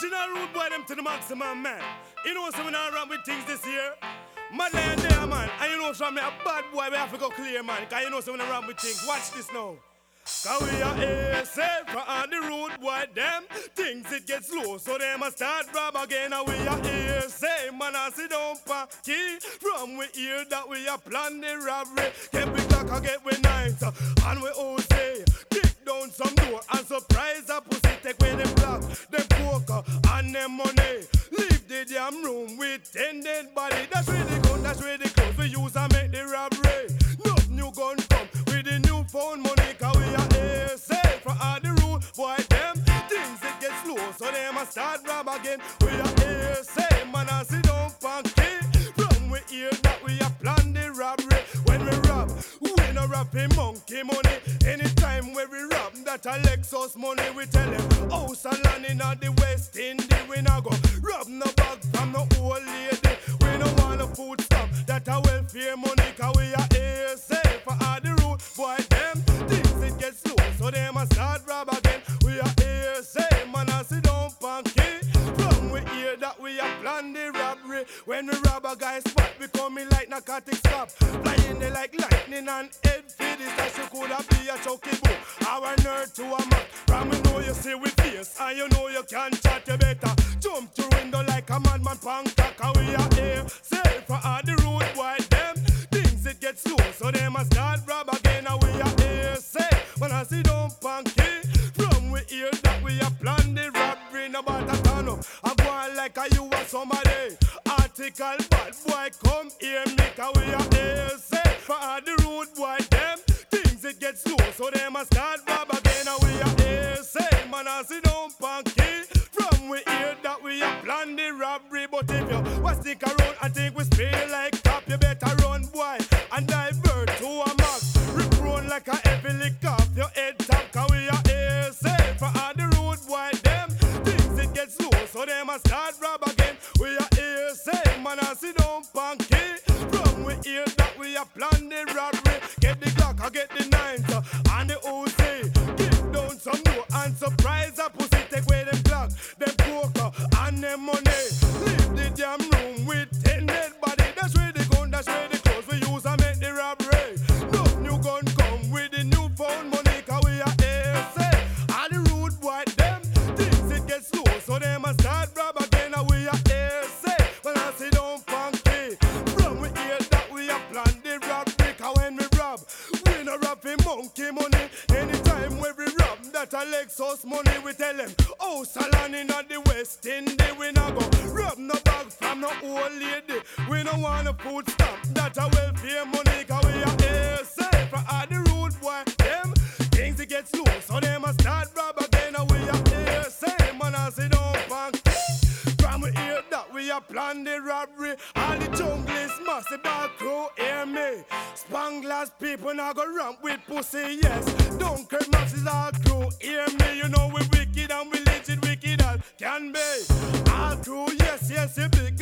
Original root boy them to the maximum, man. You know so when I run with things this year. Mad lion there, man. And you know from me a bad boy we have to go clear, man. Cause you know so when I run with things. Watch this now. Cause we are here safe for all the road boy them. Things it get slow so they must start rob again. And we are here safe, man. I sit down for key. From we hear that we are plan the robbery. Get we clock and get we nights. And we all say kick down some door and surprise a pussy. Take away them block, them poker and them money. Leave the damn room with 10 dead body. That's where they gun, that's where they close. We use and make the robbery. No new gun come with the new phone money. Cause we are here safe for all the road boy them. Things it get slow so they must start rob again. We are here safe, man. I sit down funky. From we hear that we are plan the robbery. When we rob, we no rapping monkey money. Anytime when we rob that a Lexus money, we tell them house and land in the West Indies. We no go rob no bag from no old lady. We no want no food stamp that a welfare money. Cause we are here safe for all the road boy them. Things it get slow so they must start rob again. We are here safe, man. I sit down funky. From we hear that we are plan the robbery. When we rob a guy's spot, we coming like narcotic stop. Flying there like lightning and head feed is that you could have be a chucky boo. Our nerd to a man. From we know you see with face and you know you can chat, you better jump through window like a madman pancake. And we are here safe for all the road boy them. Things it get slow so they must start rob again. And we are here safe when I see down punky. From we hear that we are plan the robbery. No matter turn up I'm going like a you or somebody. Article bad boy come here me. Cause we are here safe for all the road boy them. Things it get slow so they must start rob again. And we are here safe, man. I see down punky. From we hear that we are plan the robbery. But if you was stick around and think we spray like top, you better run boy and divert to a max. Rip run like a heavy lick off your head top. Cause we are here safe for all the road boy them. Things it get slow so they must start rob again. We are here safe, man. I see down punky. From we hear that we are plan the robbery. Get the Glock, I get the 9s and the OC. Give down some more and surprise a pussy. Take away them Glock, them poker and them money. Leave the damn room with 10 dead body. That's where they gun, that's where they close. We use and make the robbery. No new gun come with the new phone money. Cause we are here safe. All the rude boy them. Things it get slow so they must start rob again. And we are here safe. When I sit down funky. From we hear that we are plan the robbery. Cause when we rob, we no rob for monkey money. Anytime when we rob that a Lexus money, we tell them house and land in the West Indies. We no go rob no bag from no old lady. We no want no food stamp that a welfare money. Cause we are here safe for all the road boy them. Things it get slow so they must start rob again. And we are here safe, man. I sit down funky. From we hear that we are plan the robbery. All the jungle is massive bad crew, hear me. Spanglers people now go ramp with pussy, yes. Dunkirk masses all crew, hear me. You know we wicked and we legit wicked as can be. All crew, yes, yes, you big